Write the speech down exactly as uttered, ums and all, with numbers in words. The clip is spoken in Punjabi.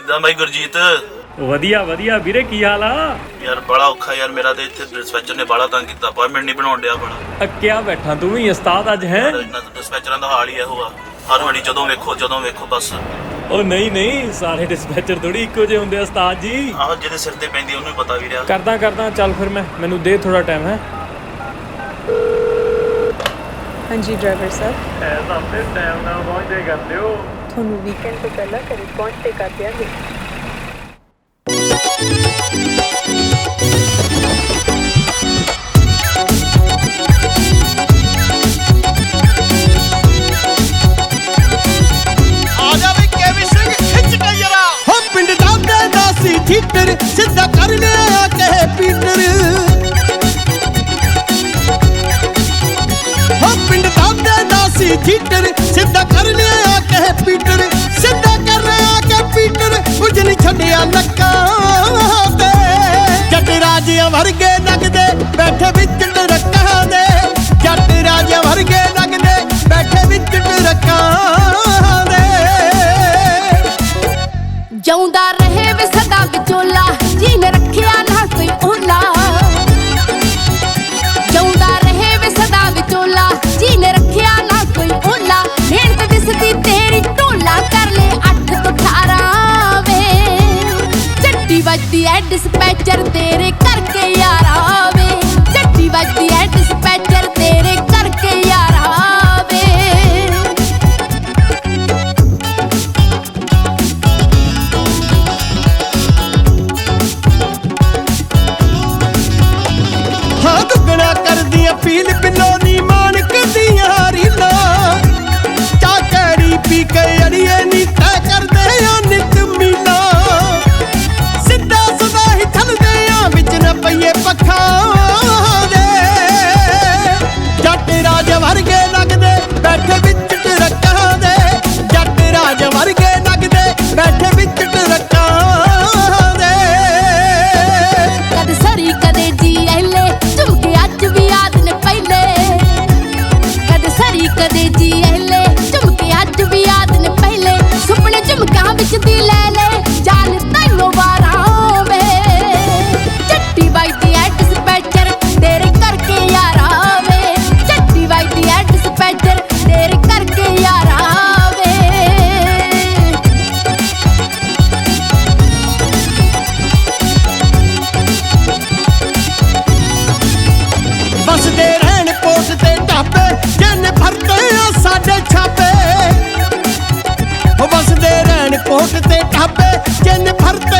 ਕਿੱਦਾਂ ਬਾਈ ਗੁਰਜੀਤ? ਵਧੀਆ ਵਧੀਆ ਵੀਰੇ, ਕੀ ਹਾਲ ਆ? ਯਾਰ ਬੜਾ ਔਖਾ ਯਾਰ, ਮੇਰਾ ਤੇ ਇੱਥੇ ਡਿਸਪੈਚਰ ਨੇ ਬੜਾ ਤੰਗ ਕੀਤਾ, ਅਪਾਇੰਟਮੈਂਟ ਨਹੀਂ ਬਣਾਉਣ ਡਿਆ ਬੜਾ। ਅੱਕਿਆ ਬੈਠਾ ਤੂੰ ਵੀ ਉਸਤਾਦ ਅੱਜ ਹੈ? ਇਹਨਾਂ ਡਿਸਪੈਚਰਾਂ ਦਾ ਹਾਲ ਹੀ ਇਹੋ ਆ, ਹਰ ਵਾਰੀ ਜਦੋਂ ਵੇਖੋ ਜਦੋਂ ਵੇਖੋ ਬਸ। ਉਹ ਨਹੀਂ ਨਹੀਂ, ਸਾਰੇ ਡਿਸਪੈਚਰ ਥੋੜੀ ਇੱਕੋ ਜਿਹੇ ਹੁੰਦੇ ਉਸਤਾਦ ਜੀ। ਆਹੋ, ਜਿਹਦੇ ਸਿਰ ਤੇ ਪੈਂਦੀ ਉਹਨੂੰ ਪਤਾ ਵੀ ਰਿਹਾ। ਕਰਦਾ ਕਰਦਾ ਚੱਲ ਫਿਰ, ਮੈਂ ਮੈਨੂੰ ਦੇ ਥੋੜਾ ਟਾਈਮ ਹੈ। ਹਾਂਜੀ ਡਰਾਈਵਰ ਸਾਹਿਬ, ਐ ਤਾਂ ਆਪਣੇ ਟਾਈਮ ਨਾਲ ਪਹੁੰਚਦੇ ਕਰਦੇ ਹੋ। ਤੁਹਾਨੂੰ ਵੀਕਐਂਡ ਤੋਂ ਪਹਿਲਾਂ ਘਰੇ ਪਹੁੰਚ ਤੇ ਕਰ ਦਿਆਂਗੇ। ਥੀਟਰ ਸਿੱਧਾ ਕਰ ਲਿਆ ਕਹੇ ਪੀਟਰ, ਹੋ ਪਿੰਡ ਦਾ ਦਾਸੀ ਥੀਟਰ ਸਿੱਧਾ ਕਰ ਲਿਆ ਕਹੇ ਪੀਟਰ, ਸਿੱਧਾ ਕਰ ਲਿਆ ਕਿ ਪੀਟਰ ਕੁਝ ਨਹੀਂ ਛੱਡਿਆ ਲੱਕਾਂ ਤੇ। ਜੱਟ ਰਾਜਿਆਂ ਵਰਗੇ ਲੱਗਦੇ ਬੈਠੇ ਵਿੱਚ ਟਰੱਕਾਂ ਦੇ, ਜੱਟ ਰਾਜਿਆਂ ਵਰਗੇ ਲੱਗਦੇ ਬੈਠੇ ਵਿੱਚ ਟਰੱਕਾਂ ਦੇ। ਜਿਉਂਦਾ ਰਹੇ ਵੇ ਸਦਾ ਵਿਚੋਲਾ, ਜਿਹਨੇ ਰੱਖਿਆ ਨਾ ਕੋਈ ਓਲਾ। ਜਿਉਂਦਾ ਰਹੇ ਵੇ ਸਦਾ ਵਿਚੋਲਾ, ਜਿਹਨੇ ਰੱਖਿਆ ਨਾ ਕੋਈ ਓਲਾ। ਮਿਹਨਤ ਦਿਸਦੀ ਤੇਰੀ ਢੋਲਾ, ਕਰ ਲੈ ਅੱਠ ਤੋਂ ਅਠਾਰਾਂ ਵੇ। ਚੱਟੀ ਵੱਜਦੀ ਐ ਡਿਸਪੈਚਰ ਤੇਰੇ ਕਰਕੇ ਯਾਰਾ ਵੇ, ਚੱਟੀ ਵੱਜਦੀ ਐ ਡਿਸਪੈਚਰ ਤੇਰੇ ਕਰਕੇ ਯਾਰਾ ਵੇ। ਦੁੱਗਣਾ ਕਰਦੀਆਂ ਪੀਲ ਪਿੱਲੋ ਨੀ ਮਾਣਕ ਦੀਆਂ ਰੀਲਾਂ, ਚਾਹ ਕੈੜੀ ਪੀ ਕੇ ਅੜੀਏ ਨੀ ਤੈ ਕਰਦੇ ਆ ਨਿਤ ਮੀਲਾ। ਸਿੱਧਾ ਸਦਾ ਹੀ ਥਲਦੇ ਆ ਵਿੱਚ ਨਾ ਪਈਏ ਪੱਖਾਂ ਦੇ, ਜੱਟ ਰਾਜ ਵਰਗੇ ਲੱਗਦੇ ਬੈਠੇ ਵਿੱਚ ਟਰੱਕਾਂ ਦੇ, ਜੱਟ ਰਾਜ ਵਰਗੇ ਲੱਗਦੇ ਬੈਠੇ ਵਿੱਚ ਟਰੱਕਾਂ ਦੇ। ਕਦ ਸਰੀ ਕਦੇ ਜੀ ਐਲੇ ਝੁਮਕੇ ਅੱਜ ਵੀ ਯਾਦ ਨੇ ਪਹਿਲੇ, ਕਦੇ ਸਰੀ ਕਦੇ ਜੀ ਐਲੇ ਝੁਮਕੇ ਅੱਜ ਵੀ ਯਾਦ ਨੇ ਪਹਿਲੇ। ਸੁਪਨੇ ਝੁਮਕਿਆਂ ਵਿੱਚ ਦੀ ਲੈ ਲੈ ਜਾਨ ਤੈਨੂੰ ਵਾਰਾਂ ਵੇ, ਚੱਟੀ ਵੱਜਦੀ ਐ ਡਿਸਪੈਚਰ ਤੇਰੇ ਕਰਕੇ ਯਾਰਾ ਵੇ, ਚੱਟੀ ਵੱਜਦੀ ਐ ਡਿਸਪੈਚਰ ਤੇਰੇ ਕਰਕੇ ਯਾਰਾ ਵੇ। ਵਸਦੇ ਰਹਿਣ ਪੋਟ ਤੇ ਢਾਬੇ, ਜਿੰਨੇ ਭਰਦੇ ਆ ਸਾਡੇ ਛਾਪੇ। ਵਸਦੇ ਰਹਿਣ ਪੋਟ ਤੇ ਢਾਬੇ, ਜਿੰਨੇ ਭਰਦੇ